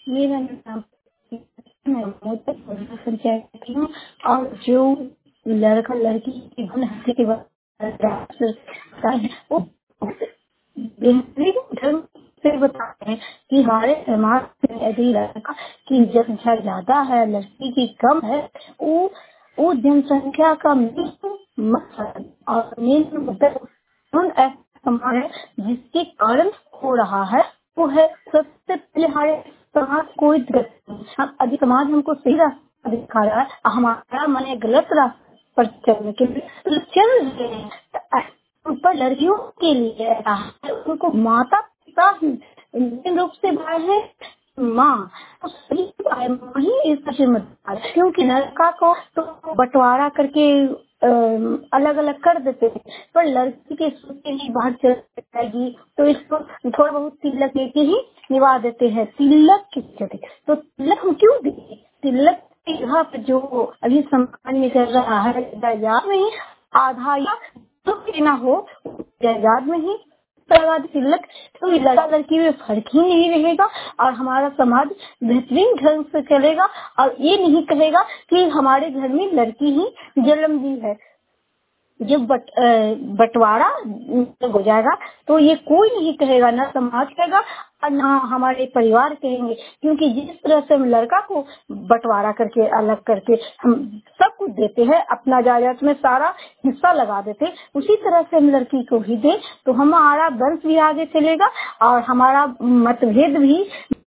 मेरा नाम मैं मोटर पंचायत की हूँ। और जो लड़का लड़की की भ्रूण हत्या के बाद वो बेहतरीन ढंग से बताते हैं कि हमारे समाज में यदि लड़का की जनसंख्या ज्यादा है, लड़की की कम है, वो जनसंख्या का मेन मकसद और मेन मुद्दा ऐसा समाज है जिसके कारण हो रहा है। वो है सबसे पहले हमारे समाज कोई अभी समाज हमको सही रास्ता दिखा रहा है, हमारा मन गलत रास्ते पर चलने के लिए चल रहे हैं। पर लड़कियों के लिए ऐसा है, उनको माता पिता मेन रूप से भाई है माँ, तो सही माँ ही इसका जिम्मेदार है, क्योंकि लड़का को तो बंटवारा करके अलग अलग कर देते हैं, पर लड़की के सोचते ही बाहर चल जाएगी तो इसको थोड़ा बहुत तिलक लेके ही निभा देते हैं। तिलक की जगह तो तिलक हम क्यों दें? तिलक यहाँ पे जो अभी समाज में चल रहा है, जायदाद में ही आधा या तो ना हो, जायदाद में ही तिलक, तो लड़का लड़की में फर्क ही नहीं रहेगा और हमारा समाज बेहतरीन ढंग से चलेगा और ये नहीं कहेगा कि हमारे घर में लड़की ही जन्म दी है। जब बंटवारा हो जाएगा तो ये कोई नहीं कहेगा, ना समाज कहेगा और ना हमारे परिवार कहेंगे, क्योंकि जिस तरह से हम लड़का को बंटवारा करके अलग करके हम सब कुछ देते हैं, अपना जायदाद में सारा हिस्सा लगा देते, उसी तरह से हम लड़की को भी दे तो हमारा वंश भी आगे चलेगा और हमारा मतभेद भी